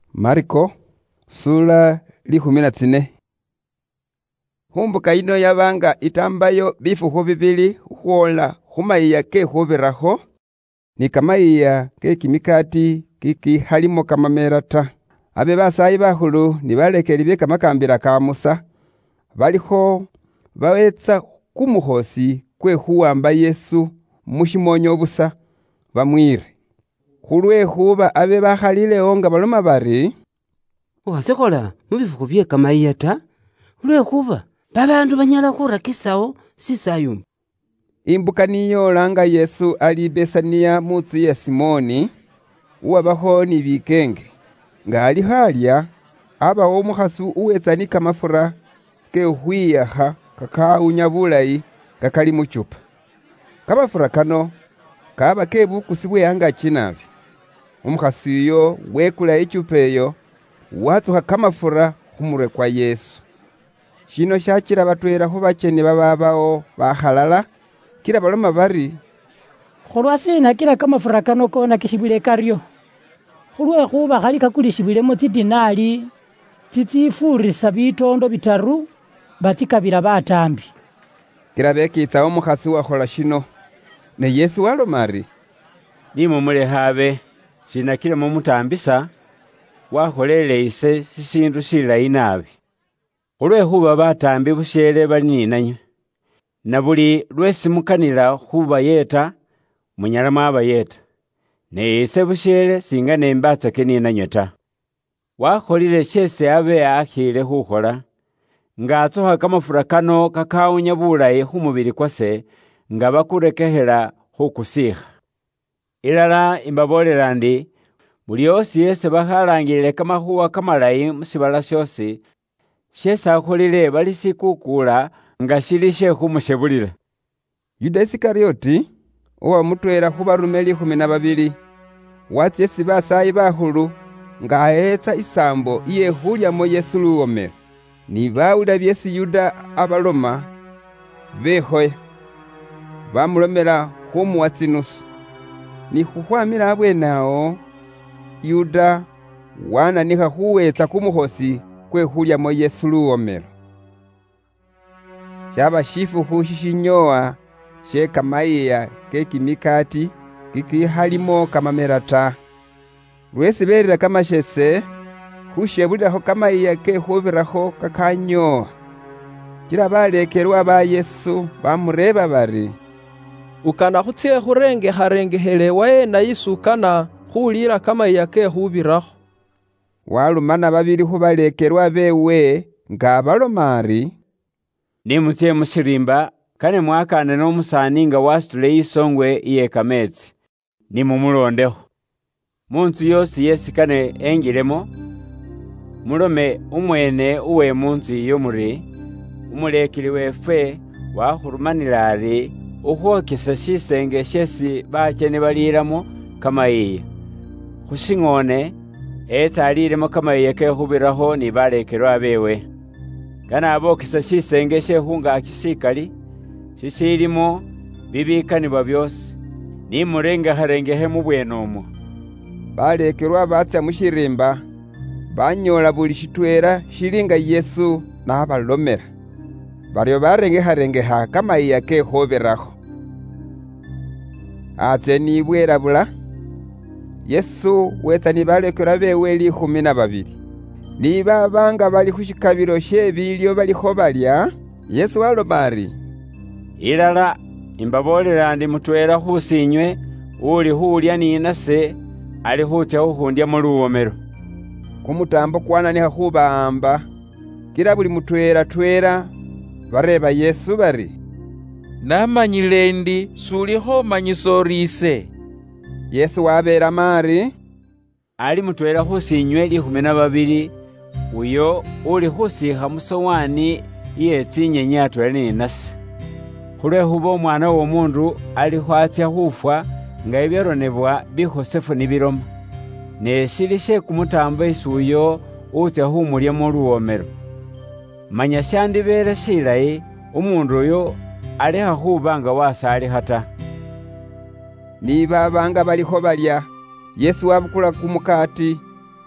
Marko sura 14. Humbuka ino yabanga itambayo bifuko bibili khuola khumaiya kekhubiraho ni kamaiya ke kimikati kikihalimo kamamela ta. Abe basayi bakhulu ni balekeli bye kamakambila ka Musa balikho bawetsa kumukhosi kwe khuwamba Yesu mushimonyo busa bamwire. Khulwekhuba abe bakhalilewo nga baloma bari, "Wasekola mubifuko bye kamaiya ta, lwekhuba babandu banyala khurakisawo sisayuma." Imbuka niyola nga Yesu ali Besaniya mutsu ya Simoni uwabakho ni bikenge. Nga ali khalya, abawo umukhasi uwetsa ni kamafura ke khukhwiyakha kakawunya bulayi kakali muchupa. Kamafura kano kaba ke bukusi bwe angaki nabi. Umukhasi uyo wekula ichupa eyo watsukha kamafura khumurwe kwa Yesu. Shino shakila batwela khubacheni bababawo bakhalala kila baloma bari, "Khulwasina kila kamafura kano kona kishibwile karyo, khulwekhuba khali kakulishibwilemo tsidinari tsitsifurisa bitondo bitaru batsikabila batambi." Kila bekitsa umukhasi wakhola shino. Ne Yesu waloma ari, "Nimumulekhabe, sinakile mumutambisa, wakholele ise sisindu silayi nabi. Khulwekhuba batambi bushele bali ninanywe. Na buli lwesi mukanila khubayeta, munyala mwabayeta. Ne ise bushele singa nembatsake ninanywe ta." Wakholile shesi abe akhile khukhola, nga atsukha kamafura kano kakawunya bulayi khumubili kwase, nga bakurekekhela khukusikha. Ilala imbabolela ndi, buli osi yesi bakhalangilile kamakhuwa kamalayi musibala shosi, shesi akholile bali sikukula nga shili she khumushebulila. Yuda Isikarioti uwa mutwela khubarume 12 watsya esi basayi bakhulu nga ayetsa isambo iye khulyamo Yesu luwomelo. Ni bawula byesi Yuda abaloma bekhoya, bamulomela khumuwa tsinusu. Ni khukhwamila abwenawo, Yuda wananikha khuwetsa kumukhosi kwe khulyamo Yesu luwomelo. Shaba shifukhu shishinyowa she kamaiya ke kimikati kikihalimo kamamela ta. Lwesi belila kamashese khushebulilakho kamaiya ke khubirakho kakanyowa. Kila balekelwa ba Yesu bamureba bari, "Ukana khutsye khurengekharengekhele wayena isukana khulila kamaiya ke khubirakho." Walumana babili khubalekelwa bewe nga baloma ari, "Nimutsye mushirimba, kane mwakane n'omusani nga wasitule isongwe iye kametsi, nimumulondekho. Munzu yosi yesi kane engilemo, mulome umwene uwe munzu iyo muri, umulekeli wefwe wakhurumanila ari ukhwokesa shisenge shesi bacheni balilamo kamaiya. Khushing'one etsa alilemo kamaiya ke khubirakho ni balekelwa bewe. Kane abokesa shisenge she khungaki shikali, shishilimo bibikanibwa byosi, nimurengekharengekhe mubwenomwo." Balekelwa batsya mushirimba, banyola buli shitwela shili nga Yesu nabalomela. Baryo barengekharengekha kamaiya ke khubirakho. Atse nibwela bula, Yesu wetsa ni balekelwa bewe 12. Ni babanga bali khushikabilo she bilyo balikho balya, Yesu waloma ari, "Ilala imbabolela ndi mutwela khusinywe uli khulya ninase ali khutsya khukhundyamo luwomelo." Kumutambo kwananikha khubawamba, kila buli mutwela bareba Yesu bari, "Namanyile ndi sulikho manyisa orise." Yesu wabelamo ari, "Ali mutwela khusinywe 12, uyo uli khusikha musowani iye tsinyenyi atwela ni nase. Khulwekhuba Omwana w'Omundu ali khwatsya khufwa nga ibyaronebwa bikhosefu ni biloma. Ne shili she kumutambo isi uyo utsya khumulyamo luwomelo. Manya shandibele shilayi umundu uyo alekha khuba nga wasalikha ta." Ni babanga balikho balya, Yesu wabukula kumukati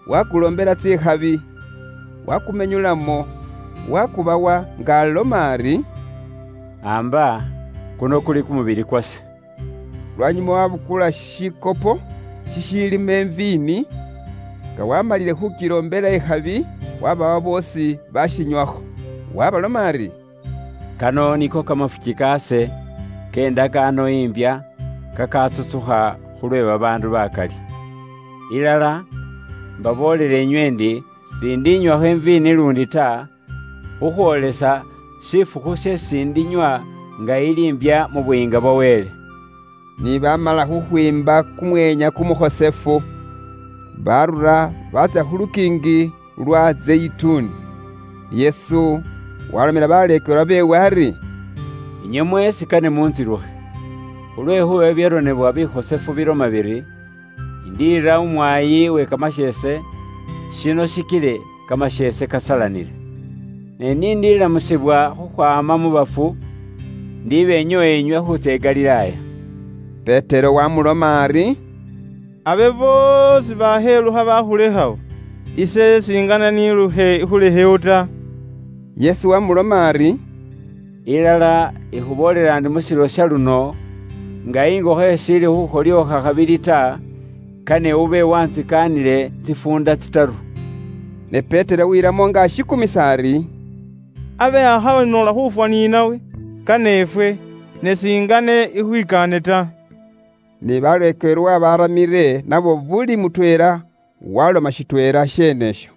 wakulombela tsikhabi, wakumenyulamo, wakubawa nga aloma ari, amba kuno kuli kumubili kwase. Lwanyuma wabukula shikopo shishilimo emvini, nga wamalile khukilombela ikhabi, wabawa bosi bashinywakho. Wabaloma ari, kano niko kamafuki kase kendagano imbya kakatsutsukha khulwe babandu bakali. Ilala mbabolele inywe ndi sindinywakho emvini lundi ta, khukhwolesa shifukhu shesindinywa nga ilimbya mu buyinga bwa Wele. Ni bamala khukhwimba kumwenya kumukhosefu, barura batsa khulukingi lwa Zeituni. Yesu walomela balekelwa bewe ari, inywe mwesi kane munzilukhe, khulwekhuba byeronebwa bikhosefu biloma biri, indira umwayi we kamashese, shino shikile kamashese kasalanile. Ne nindilamusibwa khukhwama mu bafu, ndibenyowe inywe khutsa Galilaya. Petero wamuloma ari, abe bosi baheluha bakhulekhawo, ise singana niluhe khulehewo ta. Yesu wamuloma ari, ilala ikhubolela ndi musilo sha luno, nga ingokho esili khukholyokha khabili ta, kane ube wantsikanile tsifunda tsitaru. Ne Petero wiramo nga ashikumisa ari, abe akhawenola khufwa ninawe, kanefwe nesingane ikhwikane ta. Ni balekelwa baramire nabo buli mutwela waloma shitwela shenesho.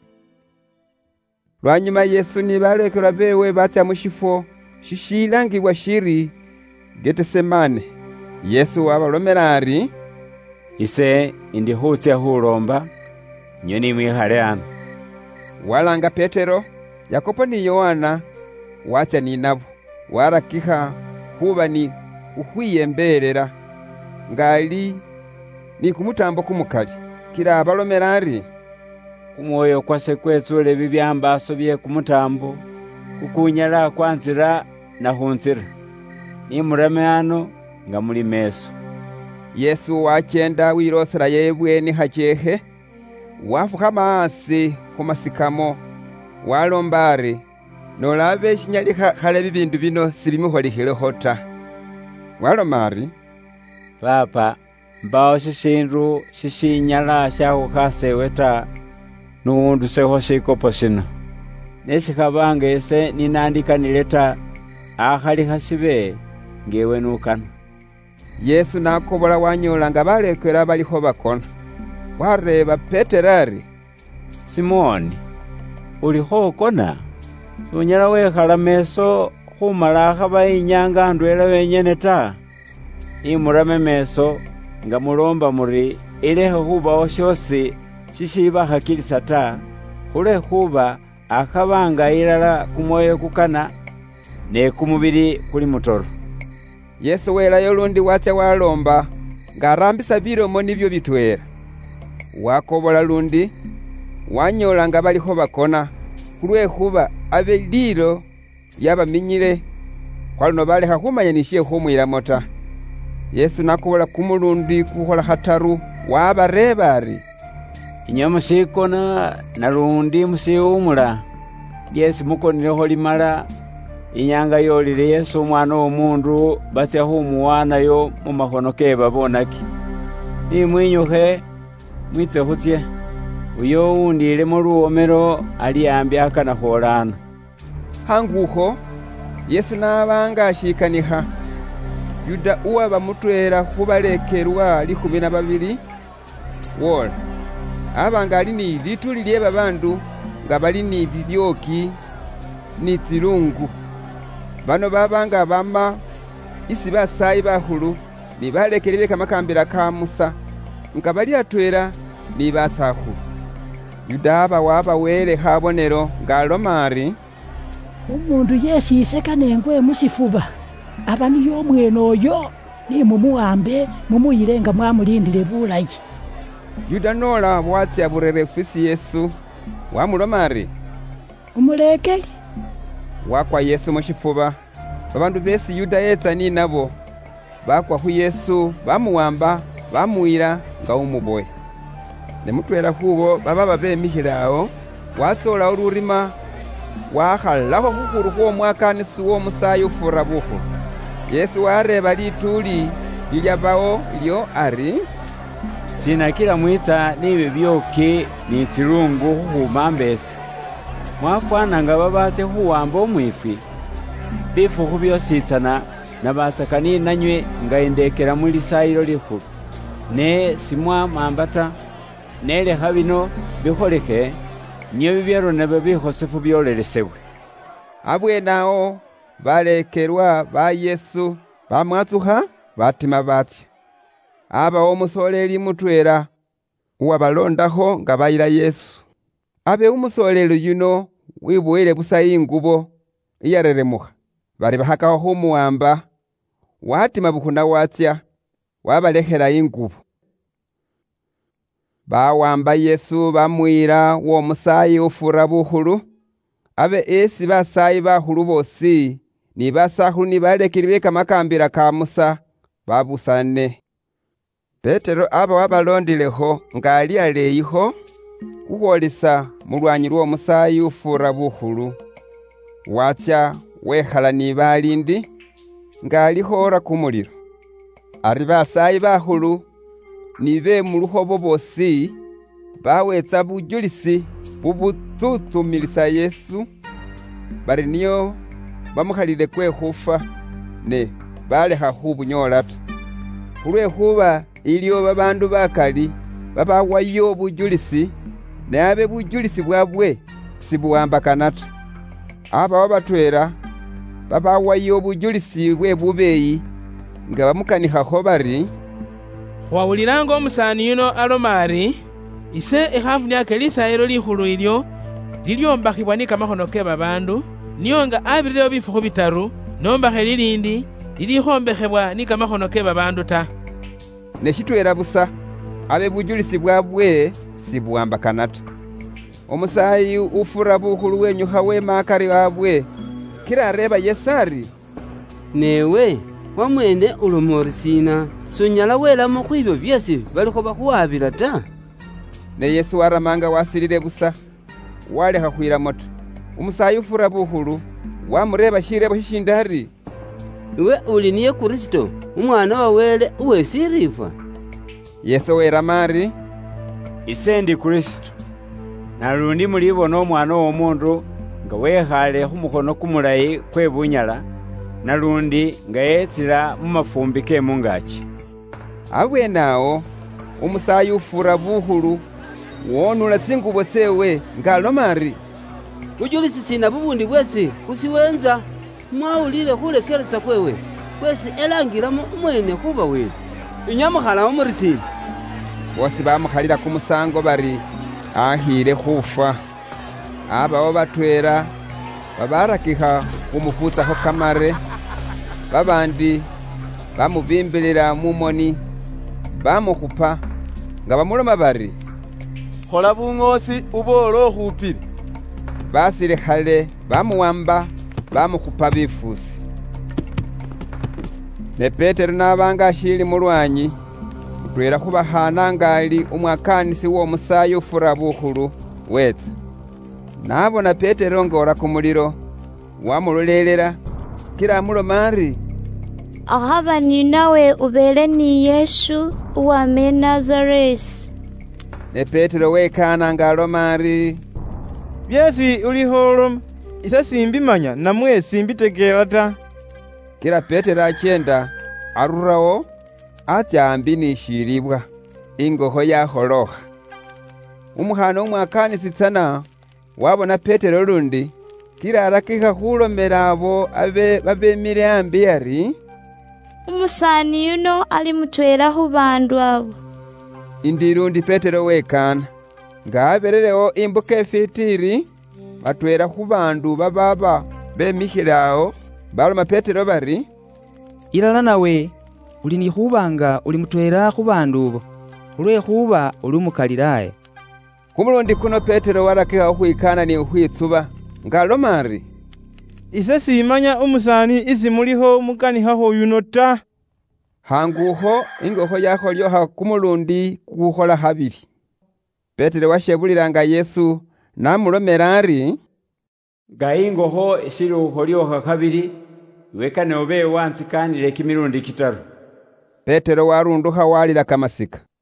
Lwanyuma Yesu ni balekelwa bewe batya mushifo shishilangibwa shiri Getisemane. Yesu wabalomela ari, ise indi khutsa khulomba, inywe nimwikhale ano. Walanga Petero, Yakobo ni Yohana watya ni nabo, warakikha khuba ni ukhwiyembelela ngali ni kumutambo kumukali. Kila abalomela ari, kumwoyo kwase kwetsule bibyambaso bye kumutambo, kukunyala kwanzira na khunzira. Nimureme ano nga muli meso. Yesu wachenda wirosera yebweni hachehe, wafukhama asi khumasikamo, walomba ari, nolabe shinyalikha khale bibindu bino sibimukholikhilekho ta. Waloma ari, Papa, mbawo shishindu shishinyala shakhukhasewe ta, nuwundusekho shikopo shino. Neshikhabanga ise ninandikanile ta, akhalikha shibe ngewe nukana. Yesu nakobola wanyola nga balekelwa balikho bakona. Wareba Petero ari, Simoni, ulikho okona? Sunyala wekhala meso khumala akhaba inyanga ndwela wenyene ta. Imurame meso nga mulomba muri ilekhe khubawo shosi shishibakhakilisa ta, khulekhuba akhabanga ilala kumwoyo kukana ne kumubili kuli mutoro. Yesu welayo lundi watya walomba nga arambisa bilomo nibyo bitwela. Wakobola lundi wanyola nga balikho bakona, khulwekhuba abe lilo lyabaminyile, khwaluno balekha khumanya nishe khumwilamo ta. Yesu nakobola kumulundi kukhola khataru, wabareba ari, inywe musikona nalundi musiwumula, lyesi mukonilekho limala, inyanga yolile Yesu umwana w'omundu batsya khumuwanayo mu makhono ke babonaki. Nimwinyukhe mwitse khutsye, uyo wundilemo luwomelo ali ambi akana kholano. Hangukho Yesu nabanga ashikanikha, Yuda uwaba mutwela khubalekelwa 12 wola, abanga ali ni lituli lye babandu nga bali ni bibyoki ni tsilungu. Bano babanga bama isi basayi bakhulu ni balekeli be kamakambila ka Musa nga bali atwela ni basakhulu. Yuda aba wabawele khabonelo nga aloma ari, umundu yesiseka nengwe musifuba, aba niyo omwene oyo ni mumuwambe mumuyile nga mwamulindile bulayi. Yuda nola bwatsya burerefu isi Yesu wamuloma ari, umulekeli. Wakwa Yesu mushifuba, babandu besi Yuda yetsa ni nabo bakwa khu Yesu bamuwamba bamuwila nga umuboya. ne mutwela khubo baba bemikhile awo watsoolawo lurima wakhalakho khukhuru khw'omwakanisi w'omusaayi ufura bukhulu. Yesu wareba lituli lilyabawo ilyo ari, sinakila mwitsa nibe byoki ni tsilungu khukhuma mbesa, mwafwana nga babatse khuwamba omwifwi. Bifukhu byositsana nabasakani nanywe nga indekela mu lisayilo likhulu, ne simwamamba ta, nelekha bino bikholeke nyo bibyarona bikhosefu byolelesebwe. Abwenawo balekelwa ba Yesu bamwatsukha batima batsya. Abawo umusoleli mutwela uwabalondakho nga bayila Yesu. Abe umusoleli yuno wiboyele busa ingubo iyareremukha, bali bahakawo khumuwamba. Watima bukhuna watsya wabalekhela ingubo. Bawamba Yesu bamwila w'omusaayi ufura bukhulu. Abe esi basaayi bakhulu bosi ni basakhulu ni balekeli be kamakambila ka Musa babusane. Petero aba wabalondilekho nga ali aleyikho khukhwolesa mulwanyi lw'omusaayi ufura bukhulu. Watsya wekhala ni balindi nga alikhora kumuliro. Ari basaayi bakhulu ni be mulukhobo bosi bawetsa bujulisi bubutsutsumilisa Yesu, bari niyo bamukhalile kwe khufa ne balekha khubunyola ta. Khulwekhuba iliyo babandu bakali babawayo bujulisi, ne abe bujulisi bwabwe sibuwambakana ta. Abawo batwela babawayo bujulisi bwe bubeyi nga bamukanikhakho bari, khwawulilanga omusaani yuno aloma ari, ise ikhafu lyake lisayilo likhulu ilyo lilyombakhibwa ni kamakhono ke babandu, niyo nga abirirewo bifukhu bitaru, nombakhe lilindi lilikhombekhebwa ni kamakhono ke babandu ta. Ne shitwela busa abe bujulisi bwabwe sibuwambakana ta. Omusaayi ufura bukhulu wenyukha wema akari wabwe, kila areba Yesu ari, newe wamwene ulomori sina sonyala welamo khwibyo byesi balikho bakhuwabila ta. Ne Yesu waramanga wasilile busa walekha khwilamo ta. Omusaayi ufura bukhulu wamureba shirebo shishindi ari, iwe uli niye Kristo umwana wa Wele uwesirifwa? Yesu werama ari, Ise ndi Kristo. Nalundi mulibona omwana w'omundu nga wekhale khumukhono kumulayi kwe bunyala, nalundi nga yetsila mumafumbi ke mungaki. Abwenawo omusaayi ufura bukhulu wonula tsingubo tsewe nga aloma ari, bujulisi sina bubundi bwesi khusiwenza mwawulile khulekelesa kwewe kwesi elangilamo umwene khuba wele inyamukhalamo murisini. bosi bamukhalila kumusango bari akhile khufa. Abawo batwela babarakikha khumufutsakho kamare, babandi bamubimbilila mumoni bamukhupa nga bamuloma bari, khola bung'osi ubole okhupile. basilikhale bamuwamba bamukhupa bifusi. Ne Petero nabanga ashili mulwanyi, mutwela khubakhana nga ali umwakanisi w'omusaayi ufura bukhulu wetsa. Nabona Petero ngora kumuliro, wamulolelela kila amuloma ari, akhaba ninawe ubele ni Yesu uwame Nazareti. Ne Petero wekana nga aloma ari, byesi ulikho oloma ise simbimanya namwe simbitekela ta. Kila Petero achenda arurawo atsya ambi ni shilibwa ingokho yakholokha. Umukhana umwakanisi tsana wabona Petero lundi, kila arakikha khulomela abo abe babemile ambi ari, umusaani yuno ali mutwela khubandu abo. Indilundi Petero wekana nga abelerewo imbuka efitiri, batwela khubandu bababa bemikhile awo baloma Petero bari, ilala nawe uli ni khubanga uli mutwela khubandu bo khulwekhuba uli umukalilaya. Kumulundi kuno Petero warakikha khukhwikana ni khukhwitsuba nga aloma ari, ise simanya umusaani isi mulikho mukanikhakho yuno ta. Hangukho ingokho yakholyoha kumulundi kukhola khabili. Petero washebulilanga Yesu namulomela ari, nga ingokho ishili ukholyoka kabili, iwekane ube wantsikanile kimilundi kitaru. Petero warundukha walila kamasika.